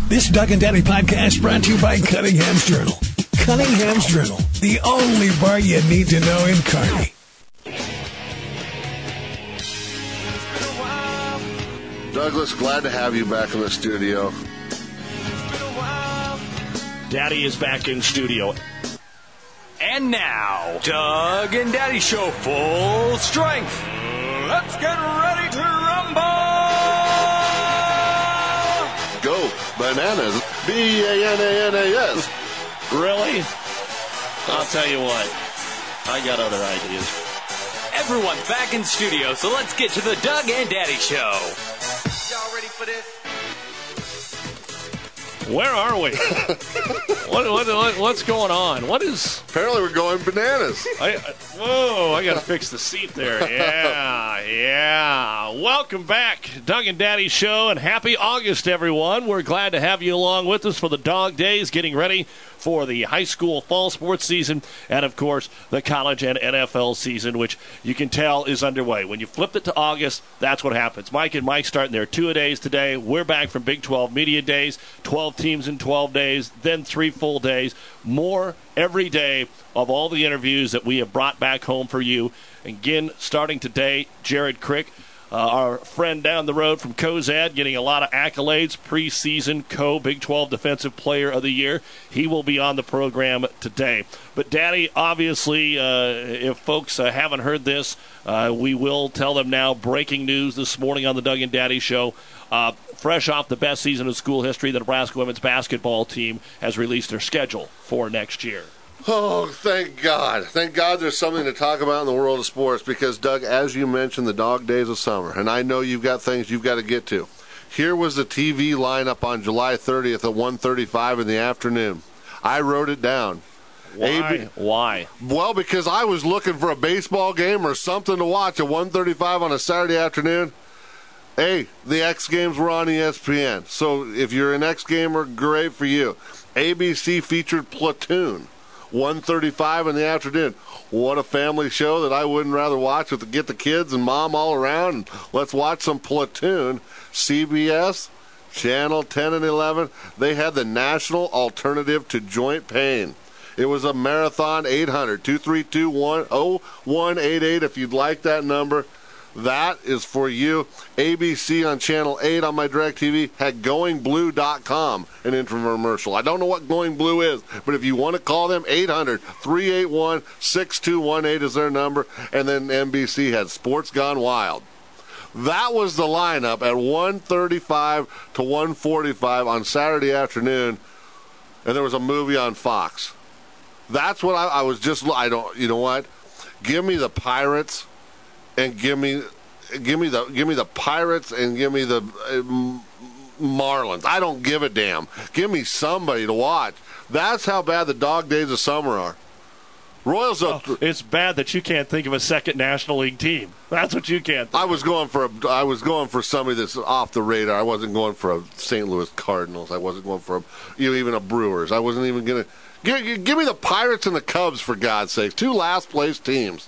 This Doug and Daddy podcast brought to you by Cunningham's Journal. Cunningham's Journal, the only bar you need to know in Kearney. Douglas, glad to have you back in the studio. Daddy is back in studio. And now, Doug and Daddy Show full strength. Let's get ready to rumble! Go Bananas. B-A-N-A-N-A-S. Really? I'll tell you what. I got other ideas. Everyone's back in studio, so let's get to the Doug and Daddy Show. Y'all ready for this? Where are we? What's going on? What is... Apparently we're going bananas. I got to fix the seat there. Yeah. Welcome back, Doug and Daddy Show, and happy August, everyone. We're glad to have you along with us for the Dog Days, getting ready for the high school fall sports season and, of course, the college and NFL season, which you can tell is underway. When you flip it to August, that's what happens. Mike and Mike starting their two-a-days today. We're back from Big 12 Media Days, 12 teams in 12 days, then 3 full days. More every day of all the interviews that we have brought back home for you. Again, starting today, Jared Crick, our friend down the road from Cozad, getting a lot of accolades, preseason Big 12 Defensive Player of the Year. He will be on the program today. But, Daddy, obviously, if folks haven't heard this, we will tell them now. Breaking news this morning on the Doug and Daddy Show. Fresh off the best season of school history, the Nebraska women's basketball team has released their schedule for next year. Oh, thank God. Thank God there's something to talk about in the world of sports because, Doug, as you mentioned, the dog days of summer, and I know you've got things you've got to get to. Here was the TV lineup on July 30th at 1:35 in the afternoon. I wrote it down. Why? Well, because I was looking for a baseball game or something to watch at 1:35 on a Saturday afternoon. Hey, the X Games were on ESPN. So if you're an X Gamer, great for you. ABC featured Platoon. 1:35 in the afternoon. What a family show that I wouldn't rather watch with get the kids and mom all around and let's watch some Platoon. CBS, Channel 10 and 11, they had the national alternative to joint pain. It was a marathon 800-232-0188 if you'd like that number. That is for you. ABC on Channel 8 on my DirecTV had GoingBlue.com, an infomercial. I don't know what Going Blue is, but if you want to call them, 800-381-6218 is their number. And then NBC had Sports Gone Wild. That was the lineup at 1:35 to 1:45 on Saturday afternoon, and there was a movie on Fox. That's what I was just, you know what? Give me the Pirates. And give me the Pirates and give me the Marlins. I don't give a damn. Give me somebody to watch. That's how bad the dog days of summer are. Royals. It's bad that you can't think of a second National League team. That's what you can't think I was going for somebody that's off the radar. I wasn't going for a St. Louis Cardinals. I wasn't going for even a Brewers. I wasn't even going to give me the Pirates and the Cubs, for God's sake. 2 last place teams.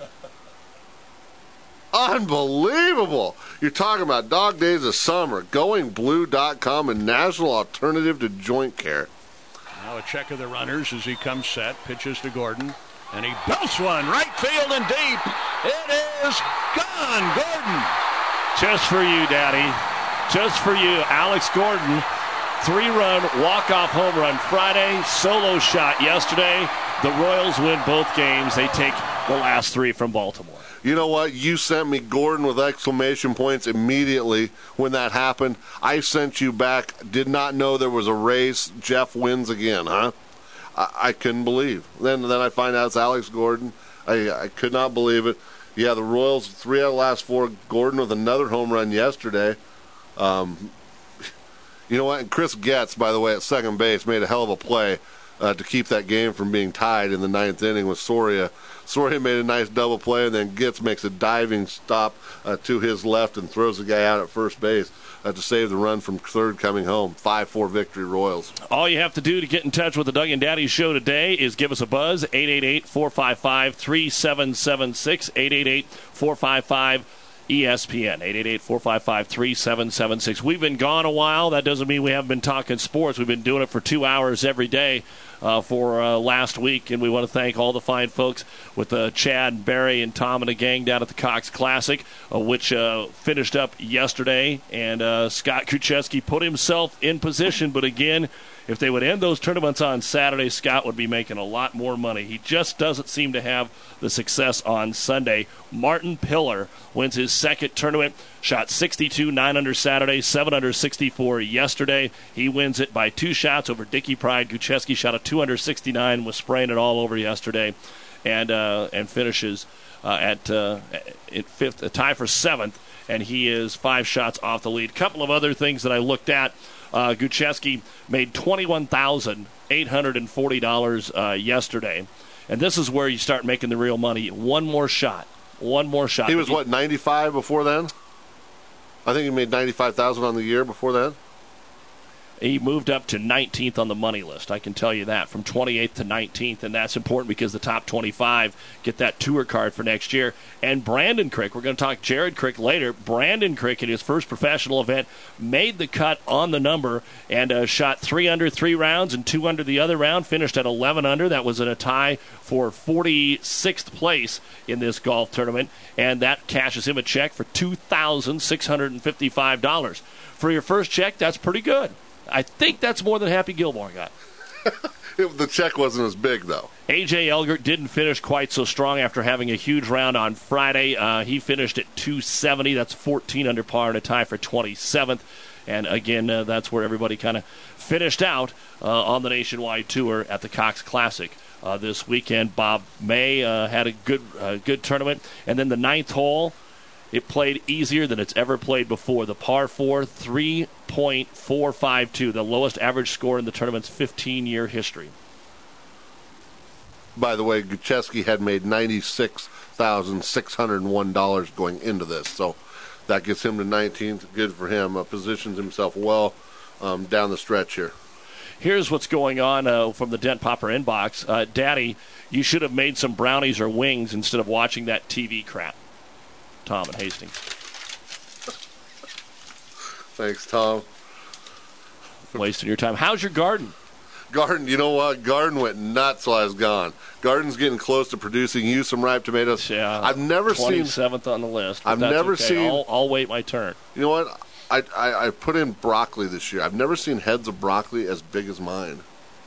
Unbelievable. You're talking about dog days of summer. GoingBlue.com, a national alternative to joint care. Now a check of the runners as he comes set. Pitches to Gordon. And he belts one. Right field and deep. It is gone. Gordon. Just for you, Daddy. Just for you. Alex Gordon. 3-run walk-off home run Friday. Solo shot yesterday. The Royals win both games. They take the last 3 from Baltimore. You know what? You sent me Gordon with exclamation points immediately when that happened. I sent you back, did not know there was a race. Jeff wins again, huh? I couldn't believe. Then I find out it's Alex Gordon. I could not believe it. Yeah, the Royals, 3 out of the last 4. Gordon with another home run yesterday. You know what? And Chris Getz, by the way, at second base, made a hell of a play to keep that game from being tied in the 9th inning with Soria. Soria made a nice double play, and then Getz makes a diving stop to his left and throws the guy out at first base to save the run from third coming home. 5-4 victory, Royals. All you have to do to get in touch with the Doug and Daddy Show today is give us a buzz, 888-455-3776, ESPN, 888-455-3776. We've been gone a while. That doesn't mean we haven't been talking sports. We've been doing it for 2 hours every day for last week, and we want to thank all the fine folks with Chad and Barry and Tom and the gang down at the Cox Classic, which finished up yesterday, and Scott Kucheski put himself in position, but again, if they would end those tournaments on Saturday, Scott would be making a lot more money. He just doesn't seem to have the success on Sunday. Martin Pillar wins his second tournament, shot 62, 9 under Saturday, 7 under 64 yesterday. He wins it by 2 shots over Dickie Pride. Kucheski shot a 2 under 69, was spraying it all over yesterday, and finishes at fifth, a tie for 7th, and he is 5 shots off the lead. Couple of other things that I looked at. Kucheski made $21,840 yesterday. And this is where you start making the real money. One more shot. He was, 95 before then? I think he made $95,000 on the year before then. He moved up to 19th on the money list. I can tell you that, from 28th to 19th, and that's important because the top 25 get that tour card for next year. And Brandon Crick, we're going to talk Jared Crick later. Brandon Crick, in his first professional event, made the cut on the number and shot 3 under 3 rounds and 2 under the other round, finished at 11 under. That was in a tie for 46th place in this golf tournament, and that cashes him a check for $2,655. For your first check, that's pretty good. I think that's more than Happy Gilmore got. The check wasn't as big, though. A.J. Elgert didn't finish quite so strong after having a huge round on Friday. He finished at 270. That's 14 under par and a tie for 27th. And, again, that's where everybody kind of finished out on the Nationwide Tour at the Cox Classic this weekend. Bob May had a good tournament. And then the 9th hole, it played easier than it's ever played before. The par 4, 3.452, the lowest average score in the tournament's 15-year history. By the way, Kucheski had made $96,601 going into this, so that gets him to 19th. Good for him. Positions himself well down the stretch here. Here's what's going on from the Dent Popper inbox. Daddy, you should have made some brownies or wings instead of watching that TV crap. Tom and Hastings. Thanks, Tom. Wasting your time. How's your garden? Garden, you know what? Garden went nuts while I was gone. Garden's getting close to producing you some ripe tomatoes. Yeah, I've never 27th on the list. I've never seen. I'll wait my turn. You know what? I put in broccoli this year. I've never seen heads of broccoli as big as mine.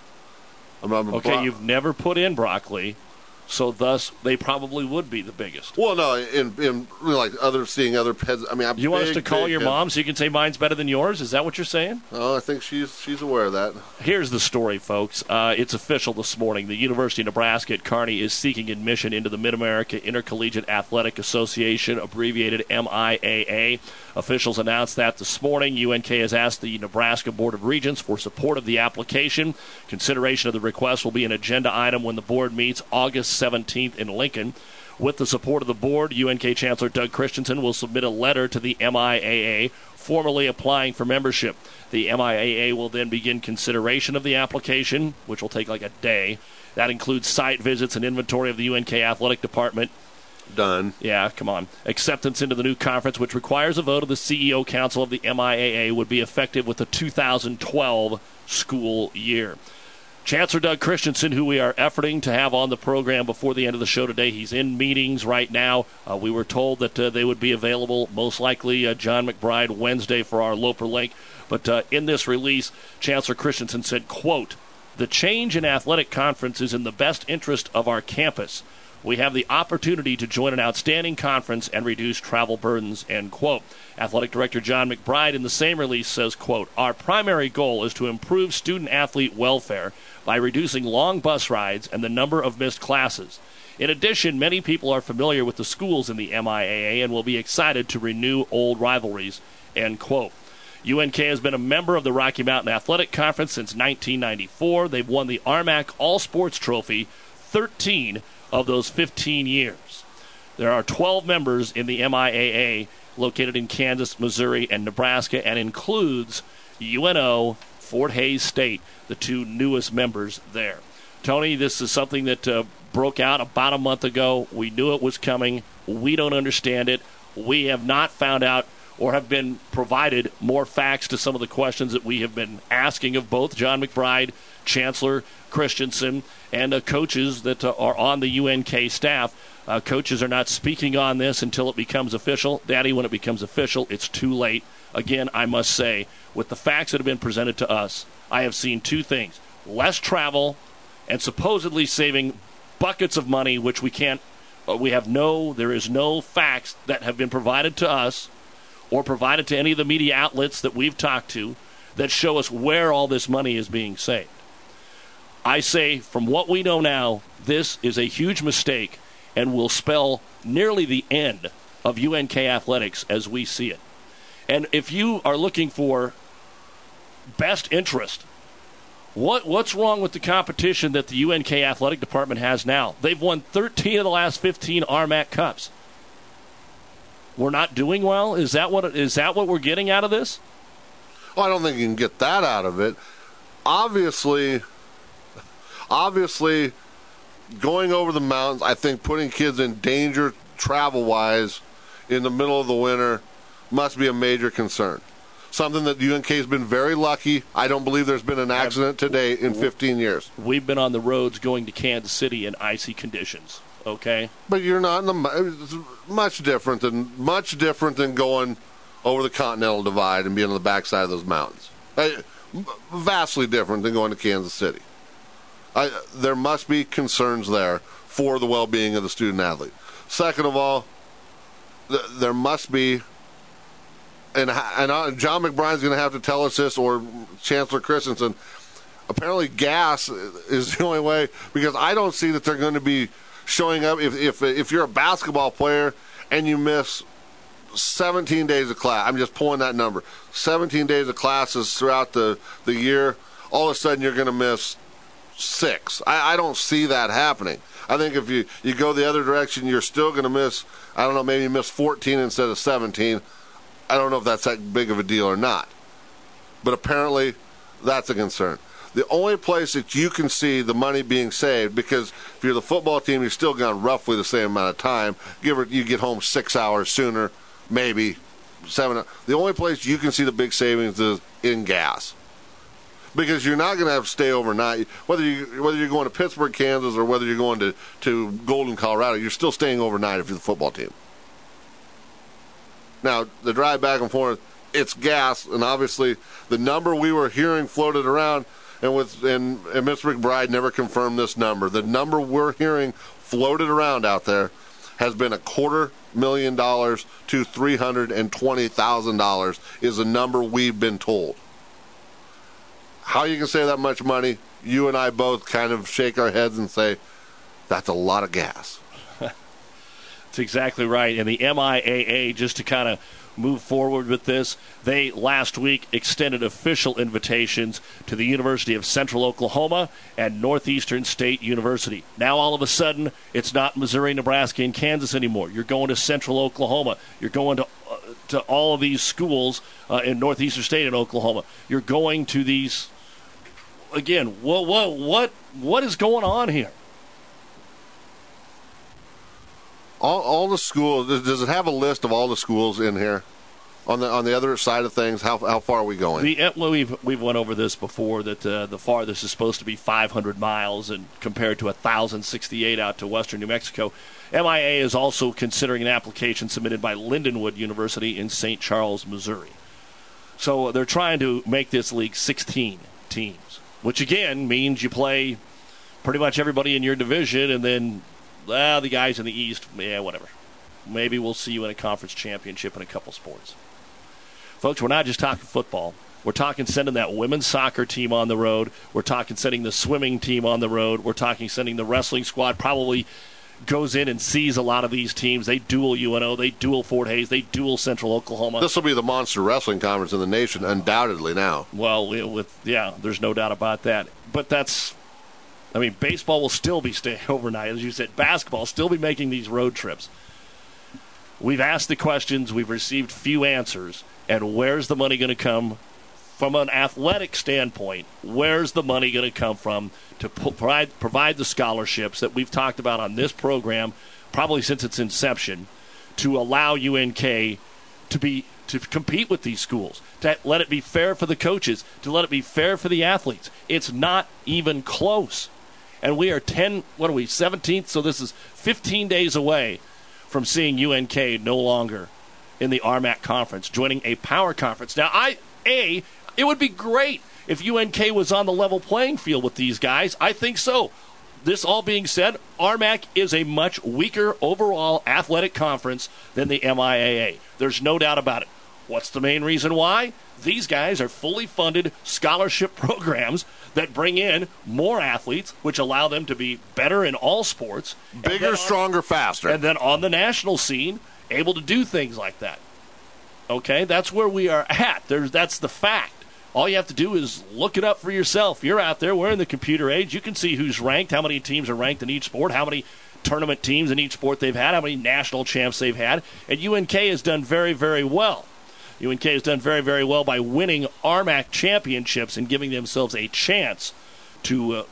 You've never put in broccoli. So thus, they probably would be the biggest. Well, no, in like seeing other pets. I mean, you want us to call your mom so you can say mine's better than yours? Is that what you're saying? Oh, I think she's aware of that. Here's the story, folks. It's official this morning. The University of Nebraska at Kearney is seeking admission into the Mid-America Intercollegiate Athletic Association, abbreviated MIAA. Officials announced that this morning. UNK has asked the Nebraska Board of Regents for support of the application. Consideration of the request will be an agenda item when the board meets August 17th in Lincoln. With the support of the board, UNK Chancellor Doug Christensen will submit a letter to the MIAA formally applying for membership. The MIAA will then begin consideration of the application, which will take like a day. That includes site visits and inventory of the UNK athletic department. Done. Yeah, come on. Acceptance into the new conference, which requires a vote of the CEO Council of the MIAA, would be effective with the 2012 school year. Chancellor Doug Christensen, who we are efforting to have on the program before the end of the show today, he's in meetings right now. We were told that they would be available, most likely John McBride, Wednesday for our Loper Link. But in this release, Chancellor Christensen said, quote, "The change in athletic conference is in the best interest of our campus. We have the opportunity to join an outstanding conference and reduce travel burdens," end quote. Athletic Director John McBride in the same release says, quote, "Our primary goal is to improve student-athlete welfare by reducing long bus rides and the number of missed classes. In addition, many people are familiar with the schools in the MIAA and will be excited to renew old rivalries," end quote. UNK has been a member of the Rocky Mountain Athletic Conference since 1994. They've won the RMAC All-Sports Trophy 13 of those 15 years. There are 12 members in the MIAA located in Kansas, Missouri, and Nebraska, and includes UNO, Fort Hays State, the two newest members there. Tony, this is something that broke out about a month ago. We knew it was coming. We don't understand it. we have not found out or have been provided more facts to some of the questions that we have been asking of both John McBride, Chancellor Christensen, and coaches that are on the UNK staff. Coaches are not speaking on this until it becomes official. Daddy, when it becomes official, it's too late. Again, I must say, with the facts that have been presented to us, I have seen two things. Less travel and supposedly saving buckets of money, which there is no facts that have been provided to us or provided to any of the media outlets that we've talked to that show us where all this money is being saved. I say, from what we know now, this is a huge mistake and will spell nearly the end of UNK athletics as we see it. And if you are looking for best interest, what's wrong with the competition that the UNK athletic department has now? They've won 13 of the last 15 RMAC Cups. We're not doing well? Is that what we're getting out of this? Well, I don't think you can get that out of it. Obviously, going over the mountains, I think putting kids in danger travel-wise in the middle of the winter must be a major concern. Something that UNK has been very lucky. I don't believe there's been an accident today in 15 years. We've been on the roads going to Kansas City in icy conditions, okay? But you're not in it's much different than going over the Continental Divide and being on the backside of those mountains. Vastly different than going to Kansas City. There must be concerns there for the well-being of the student-athlete. Second of all, there must be, and John McBride's going to have to tell us this, or Chancellor Christensen, apparently gas is the only way, because I don't see that they're going to be showing up. If you're a basketball player and you miss 17 days of class, I'm just pulling that number, 17 days of classes throughout the year, all of a sudden you're going to miss 6. I don't see that happening. I think if you go the other direction, you're still going to miss, I don't know, maybe you miss 14 instead of 17. I don't know if that's that big of a deal or not. But apparently, that's a concern. The only place that you can see the money being saved, because if you're the football team, you're still gone roughly the same amount of time. You get home 6 hours sooner, maybe 7. The only place you can see the big savings is in gas. Because you're not going to have to stay overnight. Whether you're going to Pittsburgh, Kansas, or whether you're going to Golden, Colorado, you're still staying overnight if you're the football team. Now, the drive back and forth, it's gas, and obviously the number we were hearing floated around, and Mr. McBride never confirmed this number. The number we're hearing floated around out there has been $250,000 to $320,000 is the number we've been told. How you can say that much money, you and I both kind of shake our heads and say, that's a lot of gas. That's exactly right. And the MIAA, just to kind of move forward with this, they last week extended official invitations to the University of Central Oklahoma and Northeastern State University. Now all of a sudden, it's not Missouri, Nebraska, and Kansas anymore. You're going to Central Oklahoma. You're going to all of these schools in Northeastern State and Oklahoma. You're going to these, again, what is going on here? All the schools, does it have a list of all the schools in here? On the other side of things, how far are we going? We've went over this before, that the farthest is supposed to be 500 miles and compared to 1,068 out to western New Mexico. MIA is also considering an application submitted by Lindenwood University in St. Charles, Missouri. So they're trying to make this league 16 teams, which again means you play pretty much everybody in your division, and then the guys in the East, whatever. Maybe we'll see you in a conference championship in a couple sports. Folks, we're not just talking football. We're talking sending that women's soccer team on the road. We're talking sending the swimming team on the road. We're talking sending the wrestling squad. Probably goes in and sees a lot of these teams. They duel UNO. They duel Fort Hays. They duel Central Oklahoma. This will be the monster wrestling conference in the nation, undoubtedly now. Well, there's no doubt about that. But baseball will still be staying overnight. As you said, basketball will still be making these road trips. We've asked the questions. We've received few answers. And where's the money going to come from an athletic standpoint? Where's the money going to come from to provide the scholarships that we've talked about on this program probably since its inception to allow UNK to compete with these schools, to let it be fair for the coaches, to let it be fair for the athletes. It's not even close. And we are 17th, so this is 15 days away from seeing UNK no longer in the RMAC conference, joining a power conference. Now, it would be great if UNK was on the level playing field with these guys. I think so. This all being said, RMAC is a much weaker overall athletic conference than the MIAA. There's no doubt about it. What's the main reason why? These guys are fully funded scholarship programs that bring in more athletes, which allow them to be better in all sports. Bigger, stronger, faster. And then on the national scene, able to do things like that. Okay, that's where we are at. That's the fact. All you have to do is look it up for yourself. You're out there. We're in the computer age. You can see who's ranked, how many teams are ranked in each sport, how many tournament teams in each sport they've had, how many national champs they've had. And UNK has done very, very well. UNK has done very, very well by winning RMAC championships and giving themselves a chance to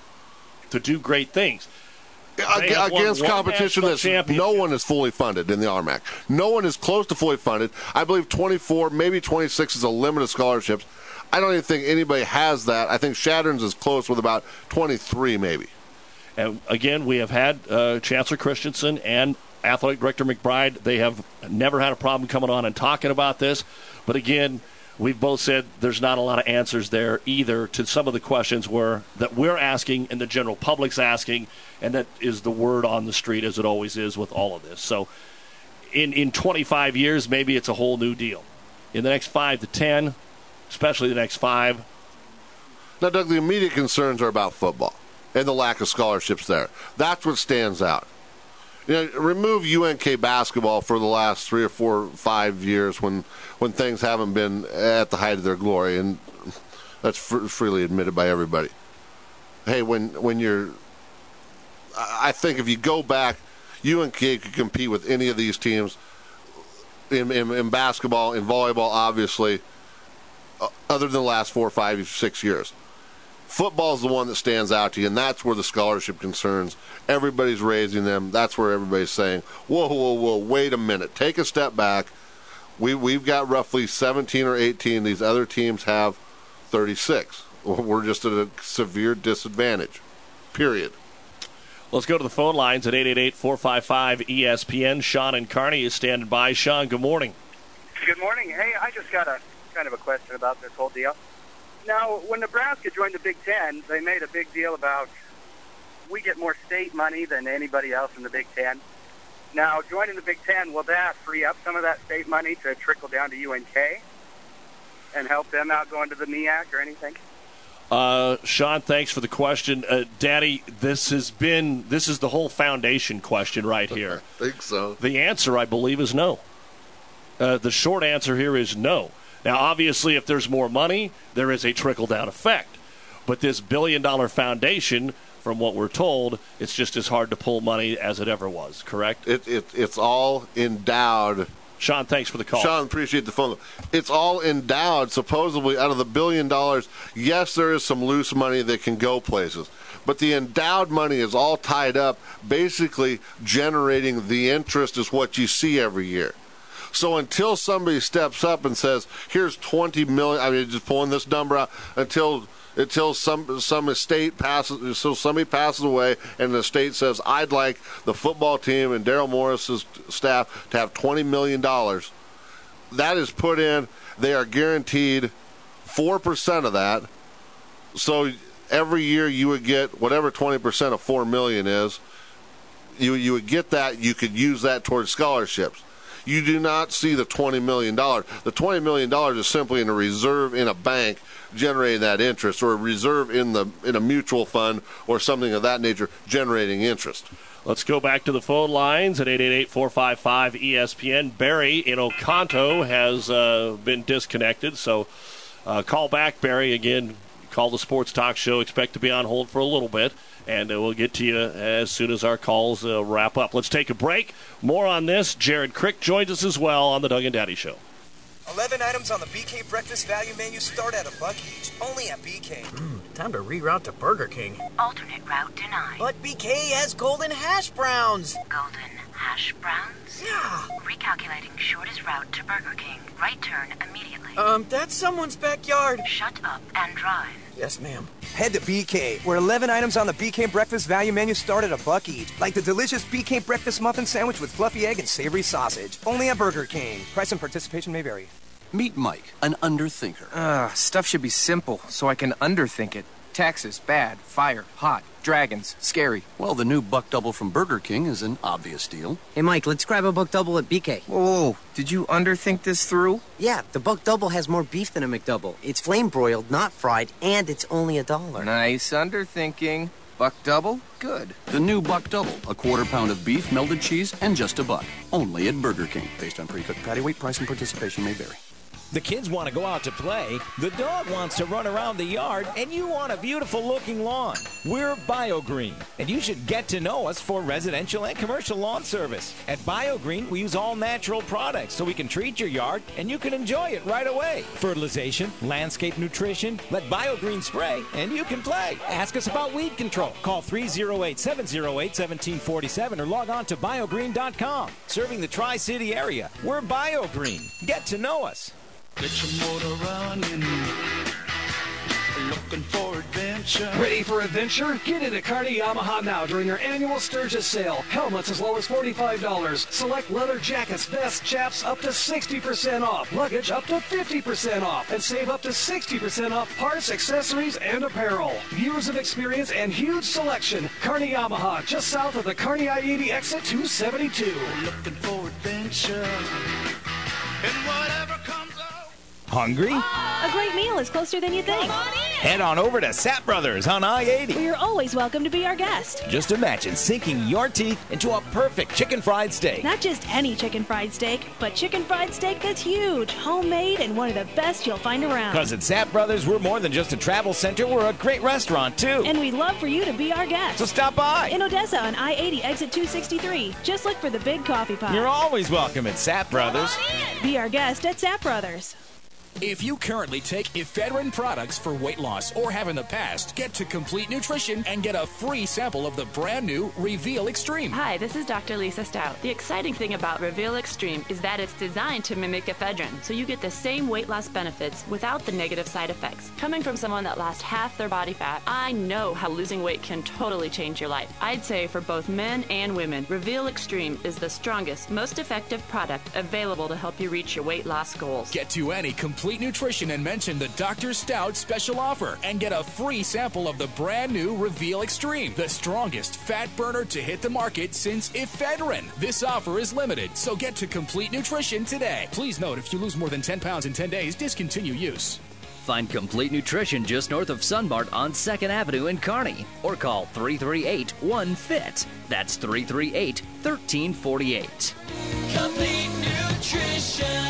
do great things. Against competition that no one is fully funded in the RMAC. No one is close to fully funded. I believe 24, maybe 26 is a limit of scholarships. I don't even think anybody has that. I think Shadron's is close with about 23 maybe. And again, we have had Chancellor Christensen and Athletic Director McBride. They have never had a problem coming on and talking about this. But again, we've both said there's not a lot of answers there either to some of the questions that we're asking and the general public's asking, and that is the word on the street, as it always is with all of this. So in 25 years, maybe it's a whole new deal. In the next 5 to 10, especially the next 5. Now, Doug, the immediate concerns are about football and the lack of scholarships there. That's what stands out. Remove UNK basketball for the last 3 or 4 or 5 years when things haven't been at the height of their glory, and that's freely admitted by everybody. Hey, when you're, I think if you go back, UNK could compete with any of these teams in basketball, in volleyball, obviously, other than the last 4, 5, 6 years. Football is the one that stands out to you, and that's where the scholarship concerns. Everybody's raising them. That's where everybody's saying, whoa, wait a minute. Take a step back. We've got roughly 17 or 18. These other teams have 36. We're just at a severe disadvantage, period. Let's go to the phone lines at 888-455-ESPN. Sean and Kearney is standing by. Sean, good morning. Good morning. Hey, I just got a kind of a question about this whole deal. Now, when Nebraska joined the Big Ten, they made a big deal about we get more state money than anybody else in the Big Ten. Now, joining the Big Ten, will that free up some of that state money to trickle down to UNK and help them out going to the MEAC or anything? Sean, thanks for the question. Daddy, this is the whole foundation question right here. I think so. The answer, I believe, is no. The short answer here is no. Now, obviously, if there's more money, there is a trickle-down effect. But this billion-dollar foundation, from what we're told, it's just as hard to pull money as it ever was, correct? It's all endowed. Sean, thanks for the call. Sean, appreciate the phone. It's all endowed, supposedly, out of the $1 billion. Yes, there is some loose money that can go places. But the endowed money is all tied up, basically generating the interest is what you see every year. So until somebody steps up and says, here's $20 million, I mean, just pulling this number out, until some estate passes, so somebody passes away and the estate says, I'd like the football team and Daryl Morris's staff to have $20 million. That is put in. They are guaranteed 4% of that. So every year you would get whatever 20% of $4 million is. You would get that. You could use that towards scholarships. You do not see the $20 million. The $20 million is simply in a reserve in a bank generating that interest, or a reserve in a mutual fund or something of that nature generating interest. Let's go back to the phone lines at 888-455-ESPN. Barry in Oconto has been disconnected, so call back, Barry. Again, call the Sports Talk Show. Expect to be on hold for a little bit, and we'll get to you as soon as our calls wrap up. Let's take a break. More on this. Jared Crick joins us as well on the Doug and Daddy Show. 11 items on the BK breakfast value menu start at $1 each, only at BK. Time to reroute to Burger King. Alternate route denied. But BK has golden hash browns. Golden Hash browns? Yeah. Recalculating shortest route to Burger King. Right turn immediately. That's someone's backyard. Shut up and drive. Yes, ma'am. Head to BK, where 11 items on the BK breakfast value menu start at $1 each. Like the delicious BK breakfast muffin sandwich with fluffy egg and savory sausage. Only at Burger King. Price and participation may vary. Meet Mike, an underthinker. Stuff should be simple, so I can underthink it. Taxes, bad. Fire, hot. Dragons, scary. Well, the new Buck Double from Burger King is an obvious deal. Hey, Mike, let's grab a Buck Double at BK. Whoa, did you underthink this through? Yeah, the Buck Double has more beef than a McDouble. It's flame broiled, not fried, and it's only $1. Nice underthinking. Buck Double? Good. The new Buck Double, a quarter pound of beef, melted cheese, and just $1. Only at Burger King. Based on pre-cooked patty weight, price, and participation may vary. The kids want to go out to play, the dog wants to run around the yard, and you want a beautiful-looking lawn. We're BioGreen, and you should get to know us for residential and commercial lawn service. At BioGreen, we use all-natural products so we can treat your yard, and you can enjoy it right away. Fertilization, landscape nutrition, let BioGreen spray, and you can play. Ask us about weed control. Call 308-708-1747 or log on to biogreen.com. Serving the Tri-City area, we're BioGreen. Get to know us. Get your motor running. Looking for adventure. Ready for adventure? Get into Kearney Yamaha now during their annual Sturgis sale. Helmets as low as $45. Select leather jackets, vests, chaps up to 60% off. Luggage up to 50% off. And save up to 60% off parts, accessories, and apparel. Years of experience and huge selection. Kearney Yamaha, just south of the Kearney I-80 exit 272. Looking for adventure. And whatever comes up. Hungry? A great meal is closer than you think. Head on over to Sap Brothers on I-80. You're always welcome to be our guest. Just imagine sinking your teeth into a perfect chicken fried steak. Not just any chicken fried steak, but chicken fried steak that's huge, homemade, and one of the best you'll find around. Because at Sap Brothers, we're more than just a travel center. We're a great restaurant, too. And we'd love for you to be our guest. So stop by. In Odessa on I-80 exit 263. Just look for the big coffee pot. You're always welcome at Sap Brothers. Be our guest at Sap Brothers. If you currently take ephedrine products for weight loss or have in the past, get to Complete Nutrition and get a free sample of the brand new Reveal Extreme. Hi, this is Dr. Lisa Stout. The exciting thing about Reveal Extreme is that it's designed to mimic ephedrine, so you get the same weight loss benefits without the negative side effects. Coming from someone that lost half their body fat, I know how losing weight can totally change your life. I'd say for both men and women, Reveal Extreme is the strongest, most effective product available to help you reach your weight loss goals. Get to any Complete Nutrition and mention the Dr. Stout special offer and get a free sample of the brand new Reveal Extreme, the strongest fat burner to hit the market since ephedrine. This offer is limited, so get to Complete Nutrition today. Please note, if you lose more than 10 pounds in 10 days, discontinue use. Find Complete Nutrition just north of Sunmart on 2nd Avenue in Kearney, or call 338-1FIT. That's 338-1348. Complete Nutrition.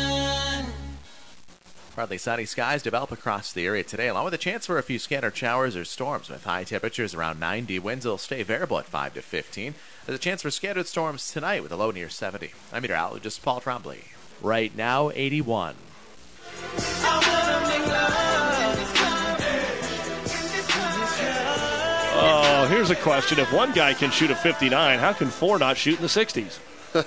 Partly sunny skies develop across the area today, along with a chance for a few scattered showers or storms with high temperatures around 90. Winds will stay variable at 5 to 15. There's a chance for scattered storms tonight with a low near 70. I'm meteorologist Paul Trombley. Right now, 81. Oh, here's a question. If one guy can shoot a 59, how can four not shoot in the 60s?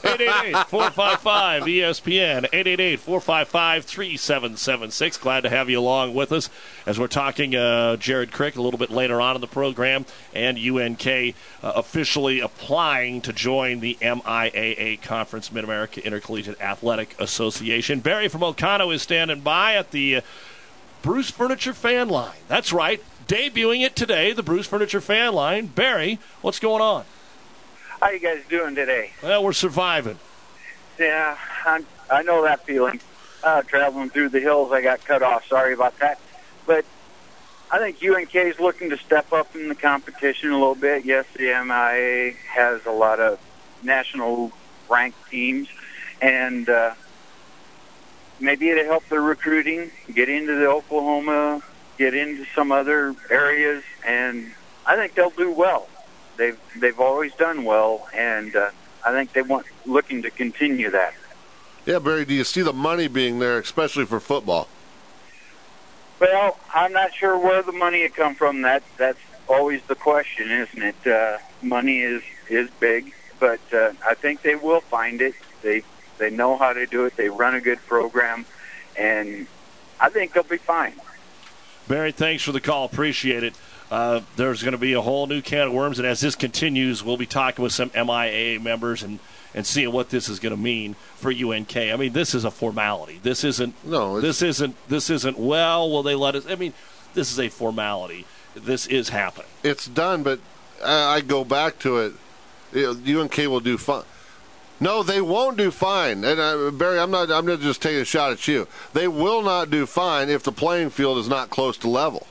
888-455-ESPN, 888-455-3776. Glad to have you along with us as we're talking Jared Crick a little bit later on in the program, and UNK officially applying to join the MIAA Conference, Mid-America Intercollegiate Athletic Association. Barry from Ocano is standing by at the Bruce Furniture Fan Line. That's right, debuting it today, the Bruce Furniture Fan Line. Barry, what's going on? How you guys doing today? Well, we're surviving. Yeah, I know that feeling. Traveling through the hills, I got cut off. Sorry about that. But I think UNK is looking to step up in the competition a little bit. Yes, the MIA has a lot of national ranked teams, and maybe it'll help their recruiting, get into the Oklahoma, get into some other areas, and I think they'll do well. They've always done well, and I think looking to continue that. Yeah, Barry, do you see the money being there, especially for football? Well, I'm not sure where the money would come from. That's always the question, isn't it? Money is big, but I think they will find it. They know how to do it. They run a good program, and I think they'll be fine. Barry, thanks for the call. Appreciate it. There's going to be a whole new can of worms, and as this continues, we'll be talking with some MIAA members and seeing what this is going to mean for UNK. I mean, this is a formality. This isn't. This isn't. Well, will they let us? I mean, this is a formality. This is happening. It's done, but I go back to it. UNK will do fine. No, they won't do fine. And Barry, I'm not just taking a shot at you. They will not do fine if the playing field is not close to level.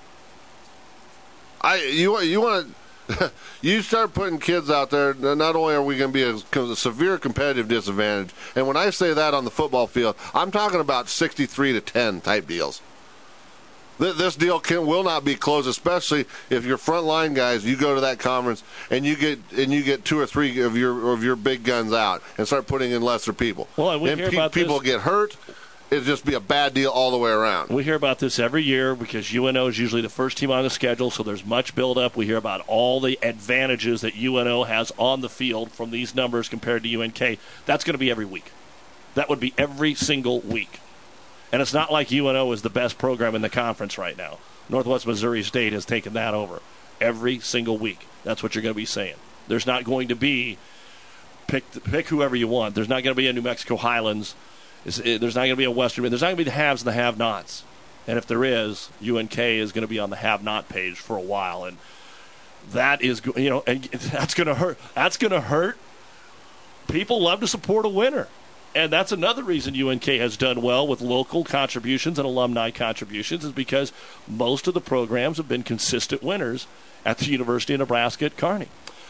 You want to you start putting kids out there. Not only are we going to be a severe competitive disadvantage, and when I say that on the football field, I'm talking about 63-10 type deals. This deal will not be closed, especially if your front line guys, you go to that conference and you get 2 or 3 of your big guns out and start putting in lesser people. Well, and we hear about people get hurt. It'd just be a bad deal all the way around. We hear about this every year because UNO is usually the first team on the schedule, so there's much build-up. We hear about all the advantages that UNO has on the field from these numbers compared to UNK. That's going to be every week. That would be every single week. And it's not like UNO is the best program in the conference right now. Northwest Missouri State has taken that over every single week. That's what you're going to be saying. There's not going to be pick whoever you want. There's not going to be a New Mexico Highlands. There's not going to be a Western. There's not going to be the haves and the have-nots. And if there is, UNK is going to be on the have-not page for a while. And that is, and that's going to hurt. That's going to hurt. People love to support a winner. And that's another reason UNK has done well with local contributions and alumni contributions is because most of the programs have been consistent winners at the University of Nebraska at Kearney.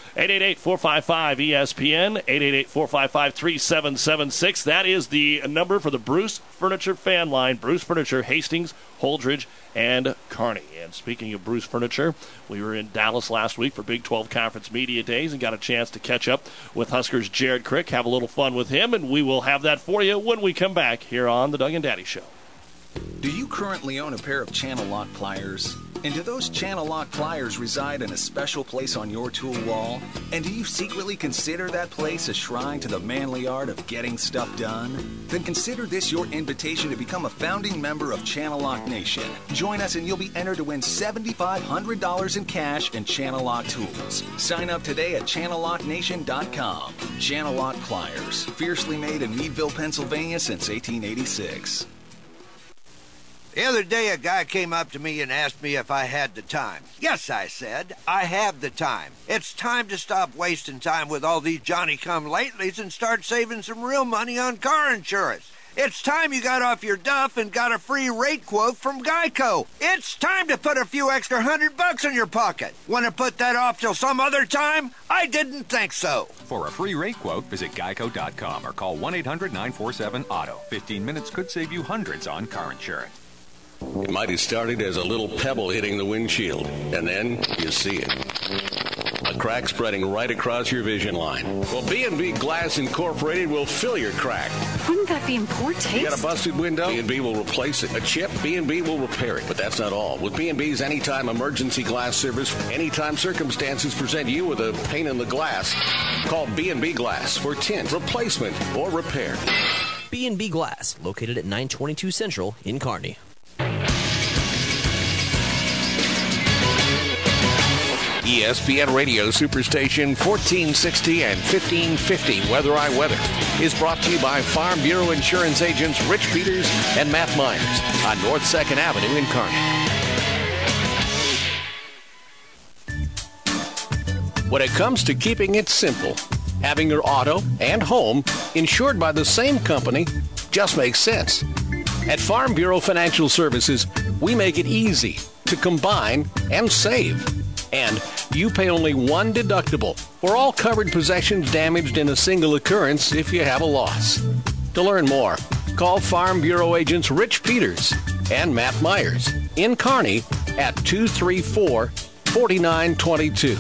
888-455-ESPN, 888-455-3776. That is the number for the Bruce Furniture fan line. Bruce Furniture, Hastings, Holdridge, and Kearney. And speaking of Bruce Furniture, we were in Dallas last week for Big 12 Conference Media Days and got a chance to catch up with Huskers' Jared Crick, have a little fun with him, and we will have that for you when we come back here on the Doug and Daddy Show. Do you currently own a pair of Channel Lock pliers? And do those Channel Lock pliers reside in a special place on your tool wall? And do you secretly consider that place a shrine to the manly art of getting stuff done? Then consider this your invitation to become a founding member of Channel Lock Nation. Join us and you'll be entered to win $7,500 in cash and Channel Lock tools. Sign up today at ChannelLockNation.com. Channel Lock pliers, fiercely made in Meadville, Pennsylvania since 1886. The other day, a guy came up to me and asked me if I had the time. Yes, I said, I have the time. It's time to stop wasting time with all these Johnny-come-latelys and start saving some real money on car insurance. It's time you got off your duff and got a free rate quote from Geico. It's time to put a few extra $100 in your pocket. Want to put that off till some other time? I didn't think so. For a free rate quote, visit geico.com or call 1-800-947-AUTO. 15 minutes could save you hundreds on car insurance. It might have started as a little pebble hitting the windshield, and then you see it. A crack spreading right across your vision line. Well, B&B Glass Incorporated will fill your crack. Wouldn't that be in poor taste? You got a busted window? B&B will replace it. A chip? B&B will repair it. But that's not all. With B&B's Anytime Emergency Glass Service, anytime circumstances present you with a pane in the glass, call B&B Glass for tint, replacement, or repair. B&B Glass, located at 922 Central in Kearney. ESPN Radio Superstation 1460 and 1550 Weather I Weather is brought to you by Farm Bureau Insurance agents Rich Peters and Matt Myers on North 2nd Avenue in Kearney. When it comes to keeping it simple, having your auto and home insured by the same company just makes sense. At Farm Bureau Financial Services, we make it easy to combine and save. And you pay only one deductible for all covered possessions damaged in a single occurrence if you have a loss. To learn more, call Farm Bureau agents Rich Peters and Matt Myers in Kearney at 234-4922.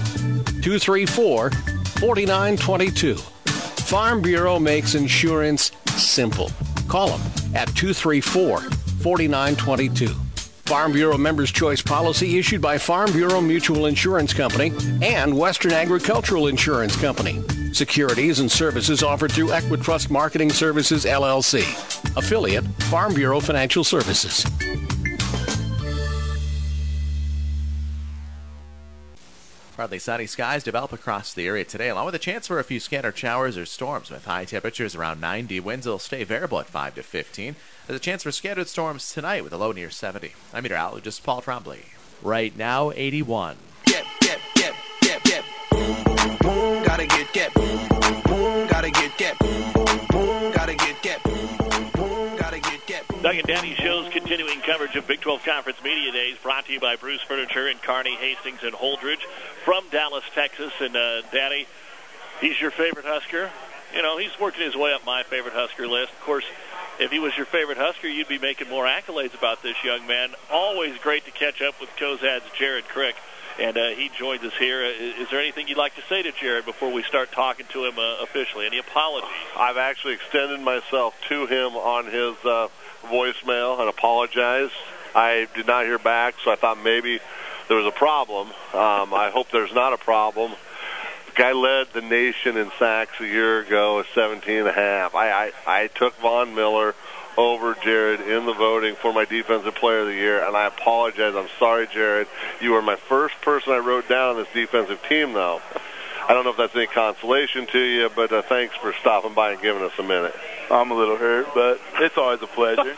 234-4922. Farm Bureau makes insurance simple. Call them at 234-4922. Farm Bureau Members' Choice policy issued by Farm Bureau Mutual Insurance Company and Western Agricultural Insurance Company. Securities and services offered through Equitrust Marketing Services, LLC. Affiliate, Farm Bureau Financial Services. Partly sunny skies develop across the area today, along with a chance for a few scattered showers or storms with high temperatures around 90. Winds will stay variable at 5 to 15. There's a chance for scattered storms tonight with a low near 70. I'm meteorologist Paul Trombley. Right now, 81. Gotta get, gotta get. Doug and Daddy Show's continuing coverage of Big 12 Conference Media Days brought to you by Bruce Furniture in Kearney, Hastings, and Holdridge from Dallas, Texas. And Daddy, he's your favorite Husker. You know, he's working his way up my favorite Husker list. Of course, if he was your favorite Husker, you'd be making more accolades about this young man. Always great to catch up with Cozad's Jared Crick. And he joins us here. Is there anything you'd like to say to Jared before we start talking to him officially? Any apologies? I've actually extended myself to him on his voicemail and apologized. I did not hear back, so I thought maybe there was a problem. I hope there's not a problem. The guy led the nation in sacks a year ago at 17.5. I took Von Miller over Jared in the voting for my Defensive Player of the Year, and I apologize. I'm sorry, Jared. You were my first person I wrote down on this defensive team, though. I don't know if that's any consolation to you, but thanks for stopping by and giving us a minute. I'm a little hurt, but it's always a pleasure.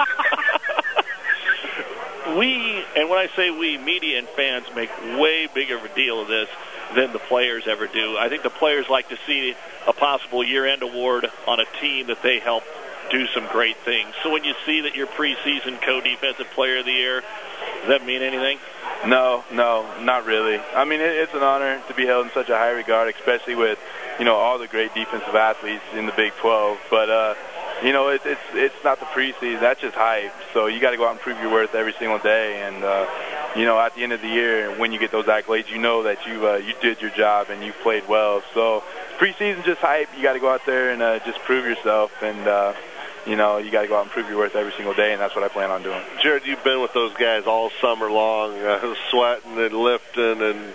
And when I say we, media and fans make way bigger of a deal of this than the players ever do. I think the players like to see a possible year-end award on a team that they help do some great things. So when you see that you're preseason co-defensive player of the year, does that mean anything? No, not really. I mean, it's an honor to be held in such a high regard, especially with, all the great defensive athletes in the Big 12. But, it's not the preseason. That's just hype. So you got to go out and prove your worth every single day. And, at the end of the year, when you get those accolades, you know that you did your job and you played well. So preseason just hype. You got to go out there and just prove yourself. And, you got to go out and prove your worth every single day, and that's what I plan on doing. Jared, you've been with those guys all summer long, sweating and lifting, and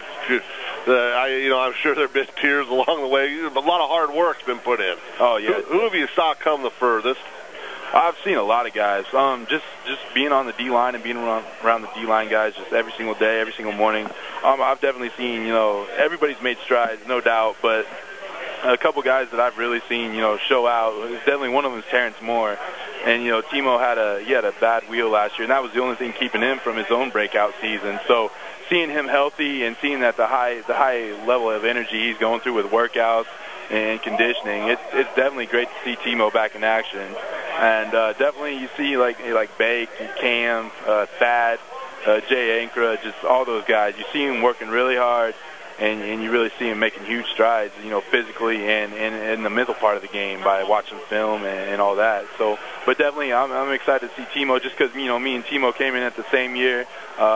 I'm sure there have been tears along the way. A lot of hard work's been put in. Oh, yeah. Who have you saw come the furthest? I've seen a lot of guys. Just being on the D-line and being around the D-line guys just every single day, every single morning. I've definitely seen, everybody's made strides, no doubt, but a couple guys that I've really seen, show out. Definitely one of them is Terrence Moore. And, Timo had a bad wheel last year, and that was the only thing keeping him from his own breakout season. So seeing him healthy and seeing that the high level of energy he's going through with workouts and conditioning, it's definitely great to see Timo back in action. And definitely you see like Bake, Cam, Thad, Jay Ankra, just all those guys. You see them working really hard. And you really see him making huge strides, physically and in the mental part of the game by watching film and all that. So, but definitely I'm excited to see Timo just because, me and Timo came in at the same year.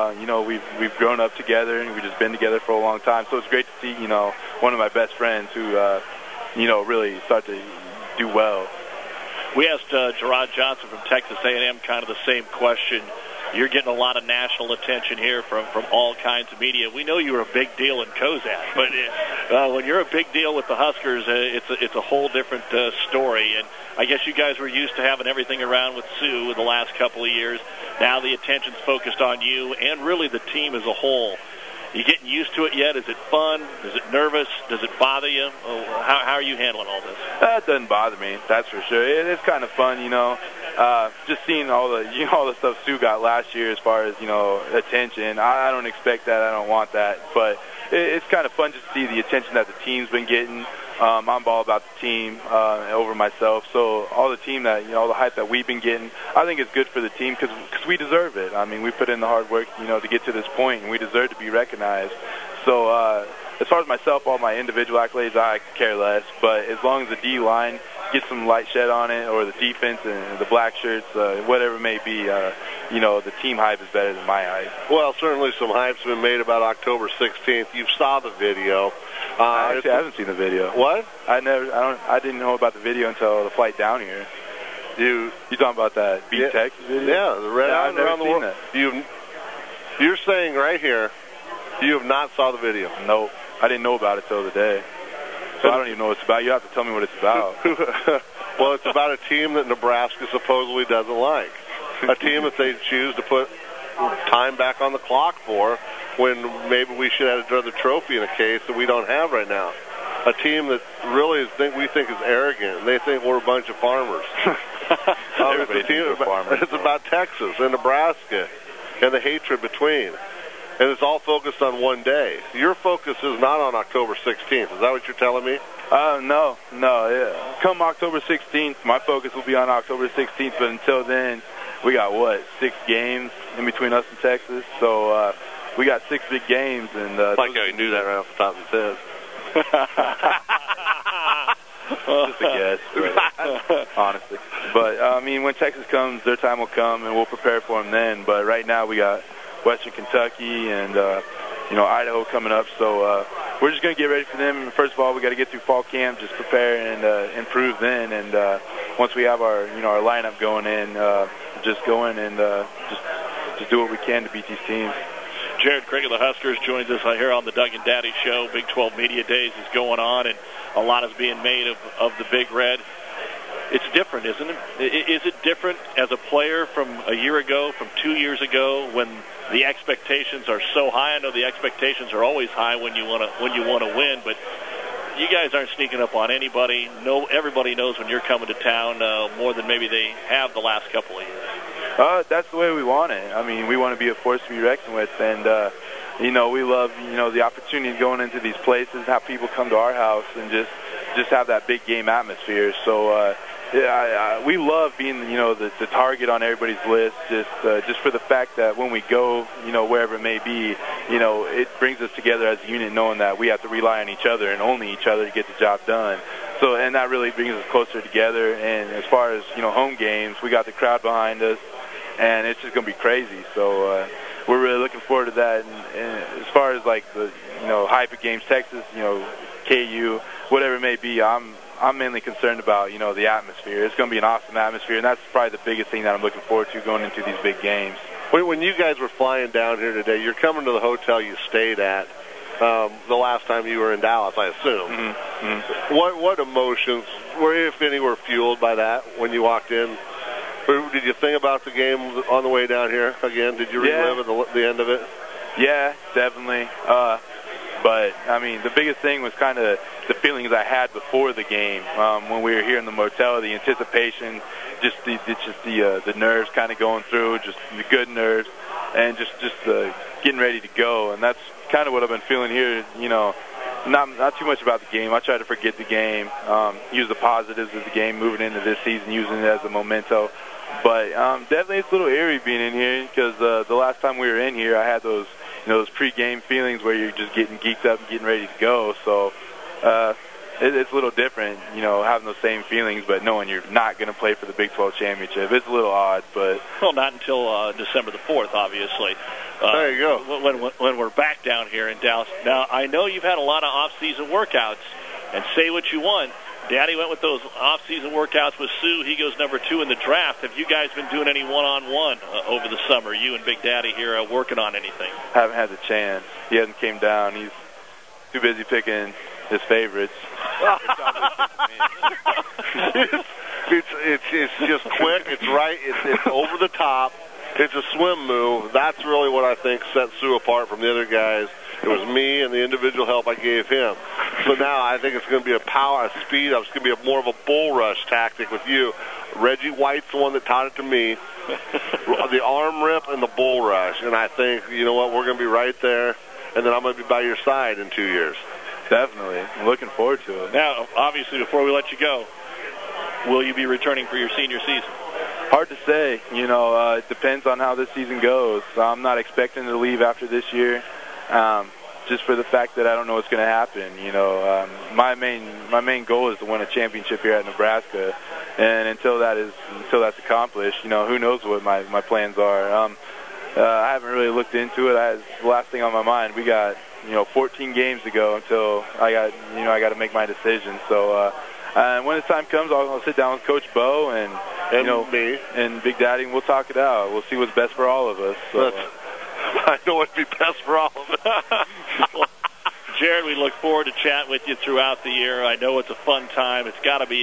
We've grown up together and we've just been together for a long time. So it's great to see, one of my best friends who, really start to do well. We asked Gerard Johnson from Texas A&M kind of the same question. You're getting a lot of national attention here from all kinds of media. We know you were a big deal in Cozad, but when you're a big deal with the Huskers, it's a whole different story. And I guess you guys were used to having everything around with Sue in the last couple of years. Now the attention's focused on you and really the team as a whole. You getting used to it yet? Is it fun? Is it nervous? Does it bother you? How are you handling all this? It doesn't bother me, that's for sure. It's kind of fun, just seeing all the stuff Sue got last year as far as, attention. I don't expect that. I don't want that. But it's kind of fun just to see the attention that the team's been getting. I'm all about the team over myself. So all the team that, all the hype that we've been getting, I think it's good for the team because we deserve it. I mean, we put in the hard work, to get to this point, and we deserve to be recognized. So as far as myself, all my individual accolades, I care less. But as long as the D-line gets some light shed on it, or the defense and the black shirts, whatever it may be, the team hype is better than my hype. Well, certainly some hype's been made about October 16th. You saw the video. Actually, I haven't seen the video. What? I didn't know about the video until the flight down here. You talking about that Beat Texas video? Yeah, the red eye around the world. You're saying right here, you have not saw the video. Nope. I didn't know about it till today. So I don't even know what it's about. You have to tell me what it's about. Well, it's about a team that Nebraska supposedly doesn't like. A team that they choose to put time back on the clock for when maybe we should have another trophy in a case that we don't have right now. A team that really we think is arrogant. They think we're a bunch of farmers. It's about Texas and Nebraska and the hatred between. And it's all focused on one day. Your focus is not on October 16th. Is that what you're telling me? No. Yeah. Come October 16th, my focus will be on October 16th. But until then, we got, 6 games in between us and Texas. So we got 6 big games. And like how you knew that right off the top of his head. Just a guess, honestly. But, I mean, when Texas comes, their time will come, and we'll prepare for them then. But right now we got Western Kentucky and, Idaho coming up. So we're just going to get ready for them. First of all, we got to get through fall camp, just prepare and improve then. And once we have our lineup going in, just go in and just do what we can to beat these teams. Jared Craig of the Huskers joins us here on the Doug and Daddy Show. Big 12 Media Days is going on, and a lot is being made of the Big Red. It's different, isn't it? Is it different as a player from a year ago, from 2 years ago, when the expectations are so high? I know the expectations are always high when you want to win, but you guys aren't sneaking up on anybody. No, everybody knows when you're coming to town more than maybe they have the last couple of years. That's the way we want it. I mean, we want to be a force to be reckoned with, and we love the opportunity going into these places, have people come to our house, and just have that big game atmosphere. So we love being the target on everybody's list, just for the fact that when we go wherever it may be, it brings us together as a unit, knowing that we have to rely on each other and only each other to get the job done. So, and that really brings us closer together. And as far as home games, we got the crowd behind us, and it's just going to be crazy. So we're really looking forward to that. And as far as like the hype of games, Texas, KU, whatever it may be, I'm mainly concerned about the atmosphere. It's going to be an awesome atmosphere, and that's probably the biggest thing that I'm looking forward to going into these big games. When you guys were flying down here today, you're coming to the hotel you stayed at the last time you were in Dallas, I assume. Mm-hmm. What emotions, if any, were fueled by that when you walked in? Did you think about the game on the way down here again? Did you relive the end of it? Yeah, definitely. But, I mean, the biggest thing was kind of the feelings I had before the game when we were here in the motel, the anticipation, just the nerves kind of going through, just the good nerves, and just getting ready to go. And that's kind of what I've been feeling here, not too much about the game. I try to forget the game, use the positives of the game moving into this season, using it as a memento. But definitely it's a little eerie being in here because the last time we were in here, I had those pre-game feelings where you're just getting geeked up and getting ready to go. So it's a little different, having those same feelings, but knowing you're not going to play for the Big 12 championship. It's a little odd, but well, not until December the 4th, obviously. There you go. When we're back down here in Dallas. Now, I know you've had a lot of off-season workouts, and say what you want. Daddy went with those off-season workouts with Sue. He goes number 2 in the draft. Have you guys been doing any one-on-one over the summer? You and Big Daddy here working on anything? Haven't had the chance. He hasn't came down. He's too busy picking his favorites. It's just quick. It's right. It's over the top. It's a swim move. That's really what I think set Sue apart from the other guys. It was me and the individual help I gave him. So now I think it's going to be a speed. It's going to be more of a bull rush tactic with you. Reggie White's the one that taught it to me. The arm rip and the bull rush. And I think, we're going to be right there. And then I'm going to be by your side in 2 years. Definitely. I'm looking forward to it. Now, obviously, before we let you go, will you be returning for your senior season? Hard to say. It depends on how this season goes. I'm not expecting to leave after this year. Just for the fact that I don't know what's going to happen. My main goal is to win a championship here at Nebraska, and until that's accomplished, who knows what my plans are. I haven't really looked into it. It's the last thing on my mind. We got 14 games to go until I got to make my decision. So when the time comes, I'll sit down with Coach Bo and me and Big Daddy, and we'll talk it out. We'll see what's best for all of us. So. I know what'd be best for all of us. Jared, we look forward to chatting with you throughout the year. I know it's a fun time. It's got to be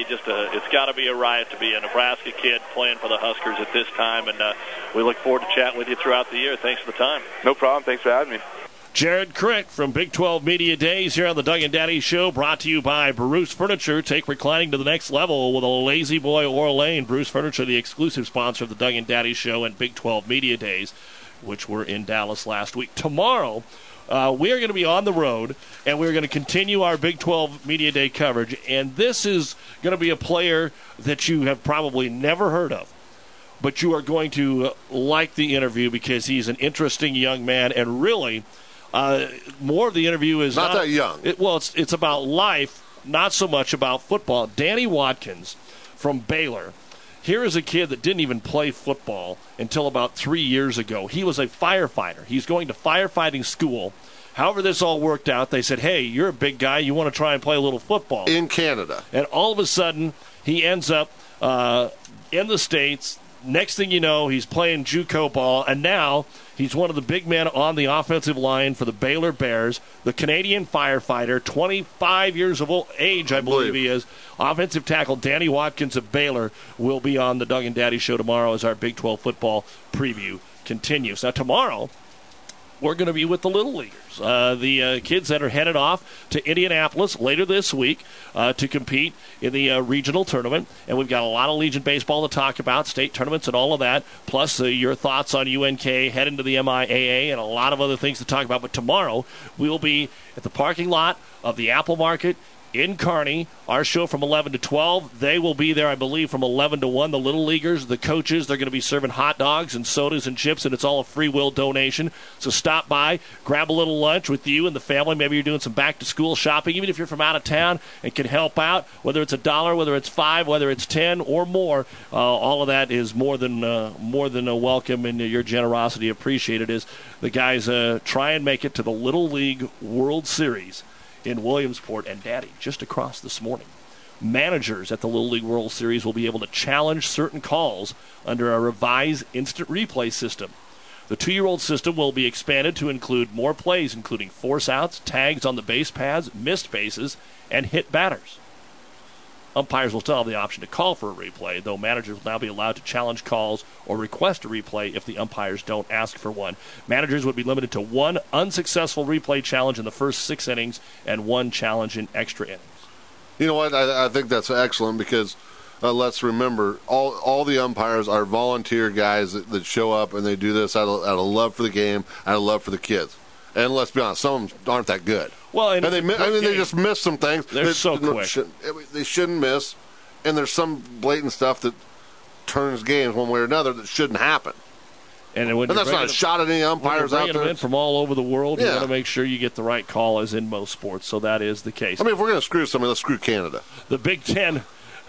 a riot to be a Nebraska kid playing for the Huskers at this time, and we look forward to chatting with you throughout the year. Thanks for the time. No problem. Thanks for having me. Jared Crick from Big 12 Media Days here on the Doug and Daddy Show, brought to you by Bruce Furniture. Take reclining to the next level with a Lazy Boy or Lane. Bruce Furniture, the exclusive sponsor of the Doug and Daddy Show and Big 12 Media Days, which were in Dallas last week. Tomorrow, we are going to be on the road, and we're going to continue our Big 12 Media Day coverage. And this is going to be a player that you have probably never heard of, but you are going to like the interview because he's an interesting young man, and really, more of the interview is not that young. It's about life, not so much about football. Danny Watkins from Baylor. Here is a kid that didn't even play football until about 3 years ago. He was a firefighter. He's going to firefighting school. However this all worked out, they said, hey, you're a big guy. You want to try and play a little football. In Canada. And all of a sudden, he ends up in the States. Next thing you know, he's playing JUCO ball, and now he's one of the big men on the offensive line for the Baylor Bears, the Canadian firefighter, 25 years of age, I believe he is. Offensive tackle Danny Watkins of Baylor will be on the Doug and Daddy Show tomorrow as our Big 12 football preview continues. Now, tomorrow, we're going to be with the Little Leaguers, the kids that are headed off to Indianapolis later this week to compete in the regional tournament. And we've got a lot of Legion baseball to talk about, state tournaments and all of that, plus your thoughts on UNK, head into the MIAA, and a lot of other things to talk about. But tomorrow, we will be at the parking lot of the Apple Market in Kearney. Our show from 11 to 12. They will be there, I believe, from 11 to 1. The Little Leaguers, the coaches, they're going to be serving hot dogs and sodas and chips, and it's all a free will donation. So stop by, grab a little lunch with you and the family. Maybe you're doing some back-to-school shopping, even if you're from out of town and can help out, whether it's $1, whether it's $5, whether it's 10 or more. All of that is more than a welcome, and your generosity appreciated as the guys try and make it to the Little League World Series in Williamsport. And Daddy, just across this morning, managers at the Little League World Series will be able to challenge certain calls under a revised instant replay system. The 2-year-old system will be expanded to include more plays, including force outs, tags on the base paths, missed bases, and hit batters. Umpires will still have the option to call for a replay, though managers will now be allowed to challenge calls or request a replay if the umpires don't ask for one. Managers would be limited to one unsuccessful replay challenge in the first 6 innings and one challenge in extra innings. You know what? I think that's excellent because let's remember, all the umpires are volunteer guys that show up and they do this out of love for the game, out of love for the kids. And let's be honest, some of them aren't that good. Well, and they just miss some things. They're so quick. They shouldn't miss, and there's some blatant stuff that turns games one way or another that shouldn't happen. And that's not a shot at any umpires out there. Them in from all over the world. You want to make sure you get the right call, as in most sports. So that is the case. I mean, if we're going to screw somebody, let's screw Canada. The Big Ten.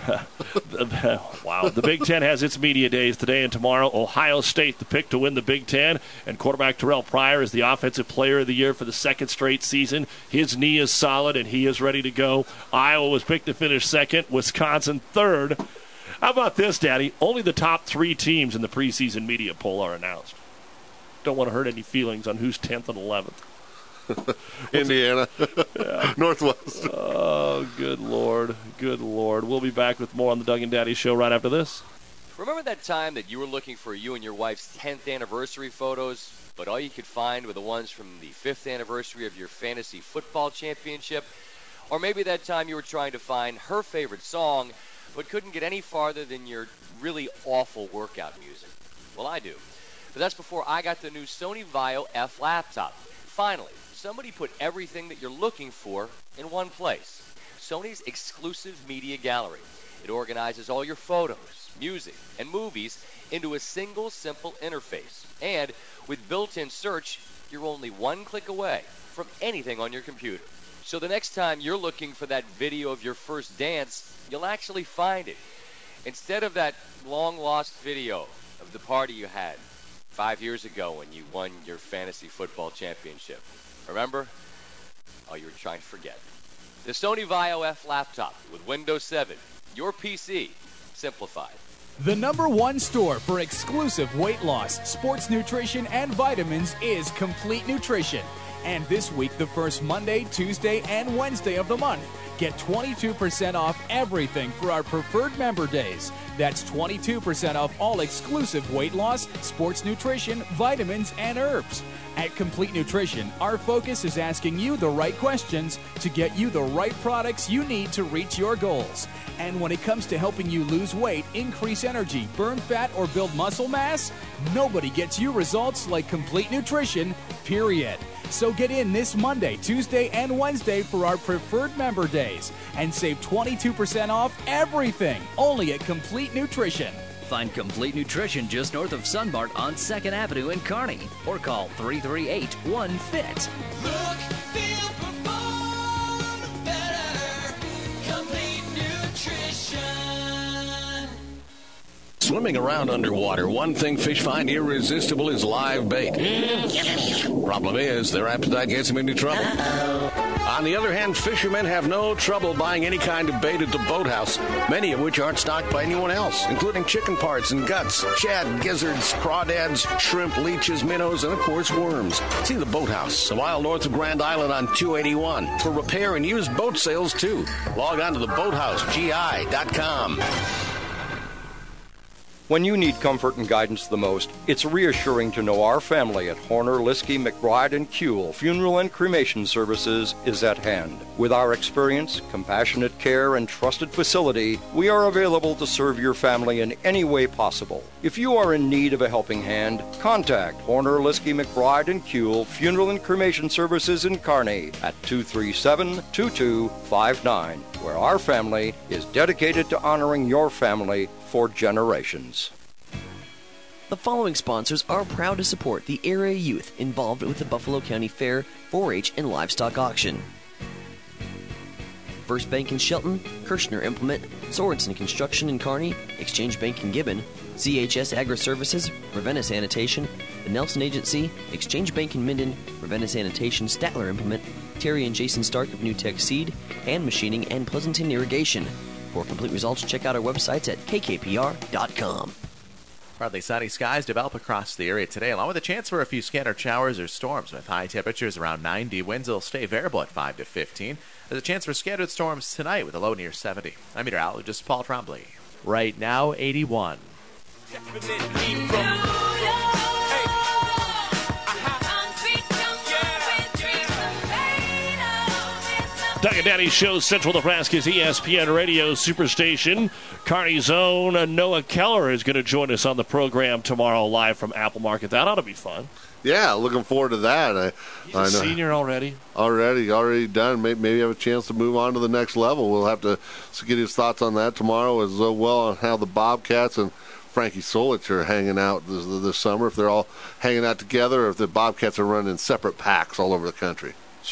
Wow. The Big Ten has its media days today and tomorrow. Ohio State, the pick to win the Big Ten. And quarterback Terrell Pryor is the offensive player of the year for the second straight season. His knee is solid, and he is ready to go. Iowa was picked to finish second. Wisconsin third. How about this, Daddy? Only the top 3 teams in the preseason media poll are announced. Don't want to hurt any feelings on who's 10th and 11th. Indiana. Northwest. Oh, good Lord. Good Lord. We'll be back with more on the Doug and Daddy Show right after this. Remember that time that you were looking for you and your wife's 10th anniversary photos, but all you could find were the ones from the 5th anniversary of your fantasy football championship? Or maybe that time you were trying to find her favorite song, but couldn't get any farther than your really awful workout music? Well, I do. But that's before I got the new Sony Vaio F laptop. Finally, somebody put everything that you're looking for in one place. Sony's exclusive media gallery. It organizes all your photos, music, and movies into a single simple interface. And with built-in search, you're only one click away from anything on your computer. So the next time you're looking for that video of your first dance, you'll actually find it. Instead of that long-lost video of the party you had 5 years ago when you won your fantasy football championship. Remember? Oh, you were trying to forget. The Sony Vaio F laptop with Windows 7. Your PC simplified. The #1 store for exclusive weight loss, sports nutrition, and vitamins is Complete Nutrition. And this week, the first Monday, Tuesday, and Wednesday of the month, get 22% off everything for our preferred member days. That's 22% off all exclusive weight loss, sports nutrition, vitamins, and herbs. At Complete Nutrition, our focus is asking you the right questions to get you the right products you need to reach your goals. And when it comes to helping you lose weight, increase energy, burn fat, or build muscle mass, nobody gets you results like Complete Nutrition, period. So get in this Monday, Tuesday, and Wednesday for our preferred member days and save 22% off everything only at Complete Nutrition. Find Complete Nutrition just north of Sunmart on 2nd Avenue in Kearney or call 338-1FIT. Look, feel, perform better. Complete Nutrition. Swimming around underwater, one thing fish find irresistible is live bait. Problem is, their appetite gets them into trouble. On the other hand, fishermen have no trouble buying any kind of bait at the boathouse, many of which aren't stocked by anyone else, including chicken parts and guts, shad, gizzards, crawdads, shrimp, leeches, minnows, and of course worms. See the Boathouse, a mile north of Grand Island on 281, for repair and used boat sales too. Log on to theboathousegi.com. When you need comfort and guidance the most, it's reassuring to know our family at Horner, Liskey, McBride, and Kuehl Funeral and Cremation Services is at hand. With our experience, compassionate care, and trusted facility, we are available to serve your family in any way possible. If you are in need of a helping hand, contact Horner, Liskey, McBride, and Kuehl Funeral and Cremation Services in Kearney at 237-2259, where our family is dedicated to honoring your family for generations. The following sponsors are proud to support the area youth involved with the Buffalo County Fair, 4-H, and Livestock Auction. First Bank in Shelton, Kirshner Implement, Sorensen Construction in Kearney, Exchange Bank in Gibbon, CHS Agri-Services, Ravenna Sanitation, the Nelson Agency, Exchange Bank in Minden, Ravenna Sanitation, Statler Implement, Terry and Jason Stark of New Tech Seed, Hand Machining, and Pleasanton Irrigation. For complete results, check out our websites at kkpr.com. Partly sunny skies develop across the area today, along with a chance for a few scattered showers or storms with high temperatures around 90. Winds will stay variable at 5 to 15. There's a chance for scattered storms tonight with a low near 70. I'm meteorologist Paul Trombley. Right now, 81. Doug and Daddy Show, Central Nebraska's ESPN Radio Superstation. Kearney's own Noah Keller is going to join us on the program tomorrow live from Apple Market. That ought to be fun. Yeah, looking forward to that. He's a senior already. Already done. Maybe have a chance to move on to the next level. We'll have to get his thoughts on that tomorrow, as well on how the Bobcats and Frankie Solich are hanging out this summer, if they're all hanging out together, or if the Bobcats are running in separate packs all over the country.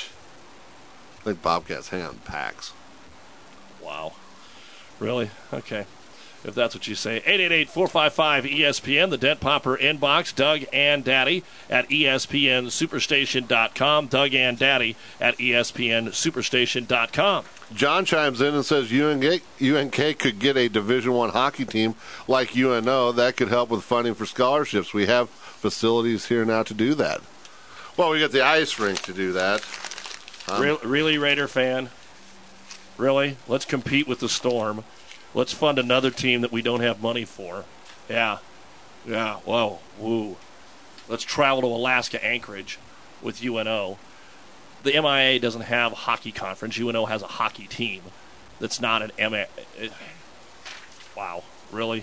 I think Bobcats hang out in packs. Wow. Really? Okay. If that's what you say. 888-455-ESPN, the Dent Popper inbox. Doug and Daddy at ESPNSuperstation.com. Doug and Daddy at ESPNSuperstation.com. John chimes in and says UNK could get a Division I hockey team like UNO. That could help with funding for scholarships. We have facilities here now to do that. Well, we got the ice rink to do that. Really, Raider fan? Really? Let's compete with the Storm. Let's fund another team that we don't have money for. Yeah. Whoa. Woo. Let's travel to Alaska Anchorage with UNO. The MIA doesn't have a hockey conference. UNO has a hockey team that's not an MIA. Wow. Really?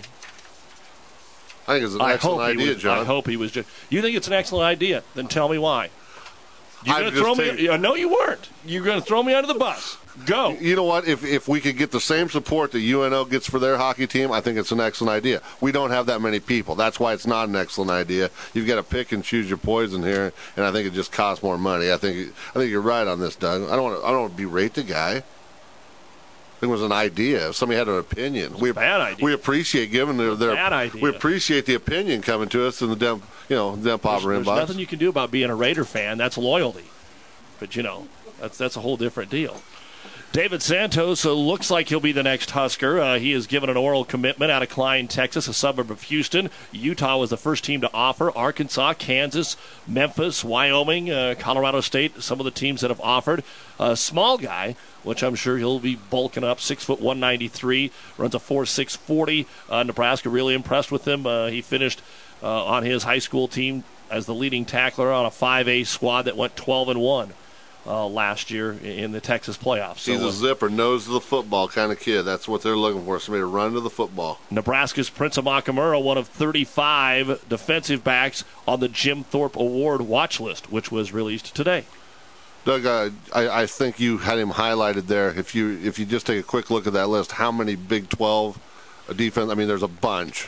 I think it's an excellent idea, John. I hope he was just. You think it's an excellent idea? Then tell me why. You're going to throw me? No, you weren't. You're going to throw me under the bus. Go. You know what? If we could get the same support that UNO gets for their hockey team, I think it's an excellent idea. We don't have that many people. That's why it's not an excellent idea. You've got to pick and choose your poison here, and I think it just costs more money. I think you're right on this, Doug. I don't want to berate the guy. I think it was an idea. If somebody had an opinion, bad idea. We appreciate giving their bad idea. We appreciate the opinion coming to us in the Dent Popper inbox. There's nothing you can do about being a Raider fan. That's loyalty. But that's a whole different deal. David Santos looks like he'll be the next Husker. He is given an oral commitment out of Klein, Texas, a suburb of Houston. Utah was the first team to offer. Arkansas, Kansas, Memphis, Wyoming, Colorado State, some of the teams that have offered. A small guy, which I'm sure he'll be bulking up, 6'1", 193, runs a 4.6 40. Nebraska really impressed with him. He finished on his high school team as the leading tackler on a 5A squad that went 12-1. Last year in the Texas playoffs. So, he's a zipper, nose to the football kind of kid. That's what they're looking for, somebody to run to the football. Nebraska's Prince Amakamura, one of 35 defensive backs on the Jim Thorpe Award watch list, which was released today. Doug, I think you had him highlighted there. If you just take a quick look at that list, how many Big 12 defense? I mean, there's a bunch.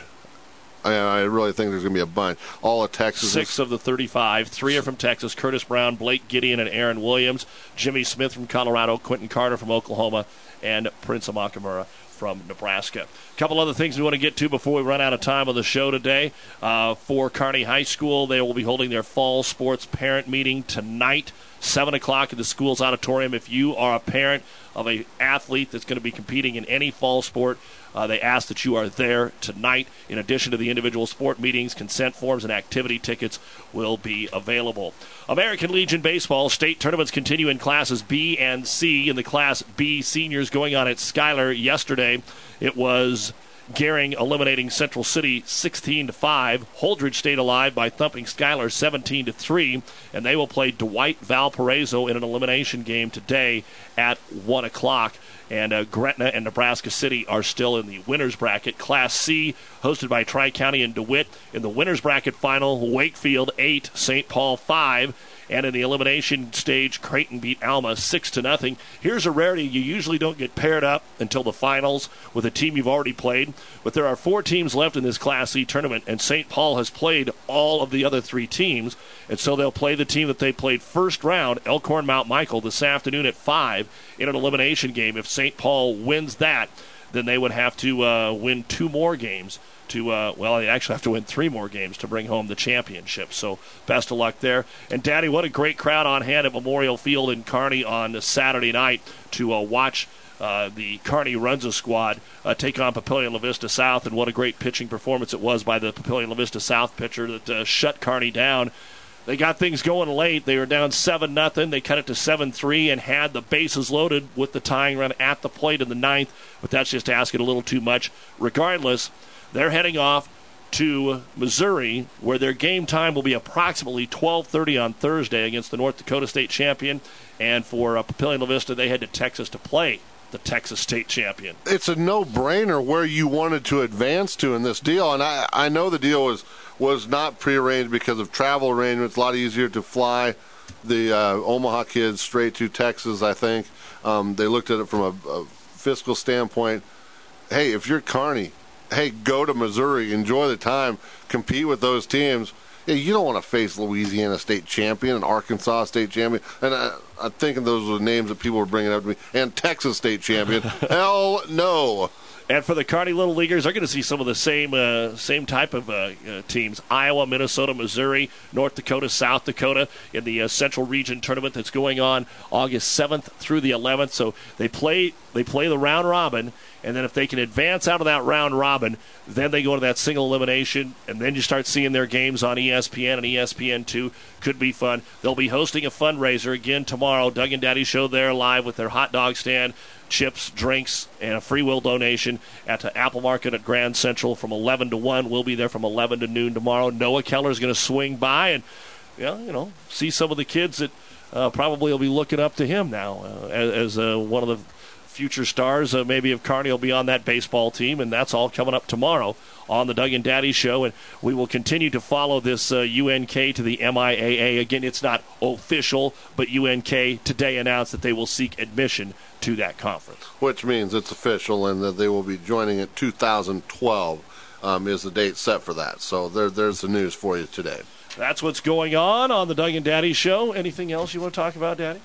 I really think there's going to be a bunch. All of Texas. 6 of the 35. 3 are from Texas. Curtis Brown, Blake Gideon, and Aaron Williams. Jimmy Smith from Colorado. Quentin Carter from Oklahoma. And Prince Amakamura from Nebraska. A couple other things we want to get to before we run out of time on the show today. For Kearney High School, they will be holding their fall sports parent meeting tonight, 7 o'clock at the school's auditorium. If you are a parent of an athlete that's going to be competing in any fall sport, they ask that you are there tonight. In addition to the individual sport meetings, consent forms and activity tickets will be available. American Legion Baseball state tournaments continue in classes B and C. In the Class B, seniors going on at Schuyler yesterday, it was Gehring eliminating Central City 16-5. Holdridge stayed alive by thumping Schuyler 17-3, and they will play Dwight Valparaiso in an elimination game today at 1 o'clock. And Gretna and Nebraska City are still in the winner's bracket. Class C, hosted by Tri-County and DeWitt. In the winner's bracket final, Wakefield 8, St. Paul 5. And in the elimination stage, Creighton beat Alma 6-0. Here's a rarity. You usually don't get paired up until the finals with a team you've already played. But there are 4 teams left in this Class C tournament, and St. Paul has played all of the other 3 teams. And so they'll play the team that they played first round, Elkhorn Mount Michael, this afternoon at 5 in an elimination game. If St. Paul wins that, then they would have to win 2 more games. They actually have to win 3 more games to bring home the championship. So best of luck there. And, Daddy, what a great crowd on hand at Memorial Field in Kearney on Saturday night to watch the Kearney Runza squad take on Papillion La Vista South. And what a great pitching performance it was by the Papillion La Vista South pitcher that shut Kearney down. They got things going late. They were down 7-0. They cut it to 7-3 and had the bases loaded with the tying run at the plate in the 9th. But that's just asking a little too much. Regardless, they're heading off to Missouri, where their game time will be approximately 12:30 on Thursday against the North Dakota State champion. And for Papillion La Vista, they head to Texas to play the Texas State champion. It's a no-brainer where you wanted to advance to in this deal. And I know the deal was not prearranged because of travel arrangements. A lot easier to fly the Omaha kids straight to Texas, I think. They looked at it from a fiscal standpoint. Hey, if you're Kearney, hey, go to Missouri, enjoy the time, compete with those teams. Yeah, you don't want to face Louisiana State champion and Arkansas State champion. And I'm thinking those were the names that people were bringing up to me. And Texas State champion. Hell no. And for the Kearney Little Leaguers, they're going to see some of the same type of teams. Iowa, Minnesota, Missouri, North Dakota, South Dakota in the Central Region tournament that's going on August 7th through the 11th. So they play the round robin, and then if they can advance out of that round robin, then they go to that single elimination, and then you start seeing their games on ESPN and ESPN2. Could be fun. They'll be hosting a fundraiser again tomorrow. Doug and Daddy Show there live with their hot dog stand, chips, drinks, and a free will donation at the Apple Market at Grand Central from 11 to 1. We'll be there from 11 to noon tomorrow. Noah Keller is going to swing by and see some of the kids that probably will be looking up to him now as one of the future stars. Maybe if Kearney will be on that baseball team, and that's all coming up tomorrow on the Doug and Daddy Show. And we will continue to follow this UNK to the MIAA. Again, it's not official, but UNK today announced that they will seek admission to that conference. Which means it's official and that they will be joining it 2012 is the date set for that. So there's the news for you today. That's what's going on the Doug and Daddy Show. Anything else you want to talk about, Daddy?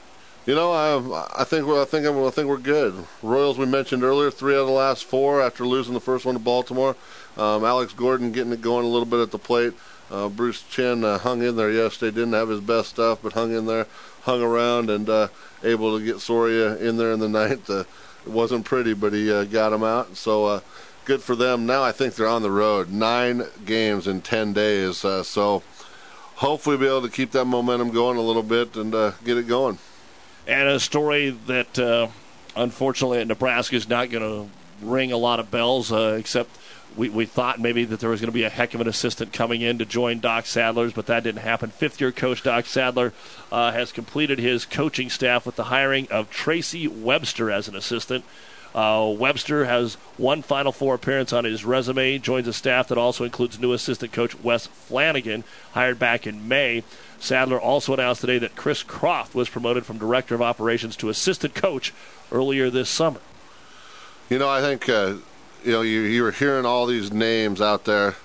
I think we're good. Royals, we mentioned earlier, 3 out of the last 4 after losing the first one to Baltimore. Alex Gordon getting it going a little bit at the plate. Bruce Chen hung in there yesterday. Didn't have his best stuff, but hung in there, hung around, and able to get Soria in there in the ninth. It wasn't pretty, but he got him out. So good for them. Now I think they're on the road. 9 games in 10 days. So hopefully we'll be able to keep that momentum going a little bit and get it going. And a story that, unfortunately, at Nebraska is not going to ring a lot of bells, except we thought maybe that there was going to be a heck of an assistant coming in to join Doc Sadler's, but that didn't happen. Fifth-year coach Doc Sadler has completed his coaching staff with the hiring of Tracy Webster as an assistant. Webster has one Final Four appearance on his resume, joins a staff that also includes new assistant coach Wes Flanagan, hired back in May. Sadler also announced today that Chris Croft was promoted from director of operations to assistant coach earlier this summer. I think you were hearing all these names out there.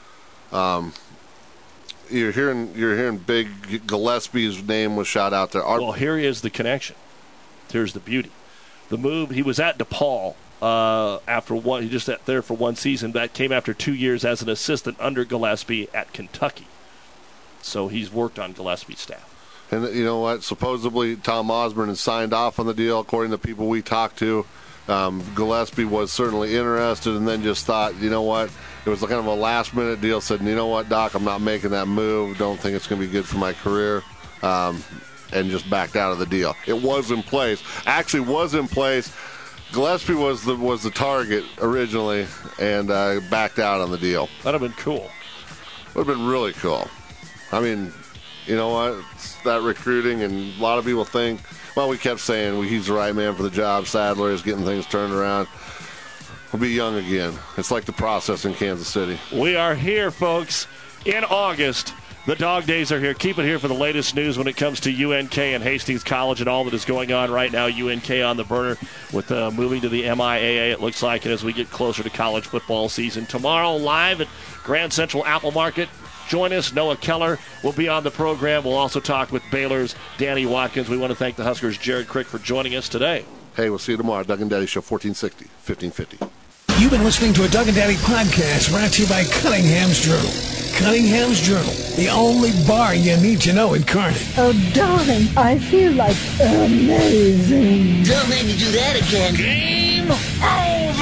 You're hearing Big Gillespie's name was shot out there. Well, here is the connection. Here's the beauty. The move, he was at DePaul after one. He just there for one season. That came after 2 years as an assistant under Gillespie at Kentucky. So he's worked on Gillespie's staff. And you know what? Supposedly Tom Osborne has signed off on the deal, according to people we talked to. Gillespie was certainly interested and then just thought, you know what? It was kind of a last-minute deal. Said, you know what, Doc, I'm not making that move. Don't think it's going to be good for my career. And just backed out of the deal. It was in place. Actually was in place. Gillespie was the target originally and backed out on the deal. That would have been cool. Would have been really cool. I mean, you know what? It's that recruiting, and a lot of people think, well, we kept saying he's the right man for the job. Sadler is getting things turned around. We'll be young again. It's like the process in Kansas City. We are here, folks, in August. The Dog Days are here. Keep it here for the latest news when it comes to UNK and Hastings College and all that is going on right now. UNK on the burner with moving to the MIAA, it looks like, and as we get closer to college football season. Tomorrow, live at Grand Central Apple Market. Join us. Noah Keller will be on the program. We'll also talk with Baylor's Danny Watkins. We want to thank the Huskers' Jared Crick for joining us today. Hey, we'll see you tomorrow. Doug and Daddy Show, 1460, 1550. You've been listening to a Doug and Daddy podcast brought to you by Cunningham's Journal. Cunningham's Journal, the only bar you need to know in Kearney. Oh, darling, I feel like amazing. Don't make me do that again. Game over.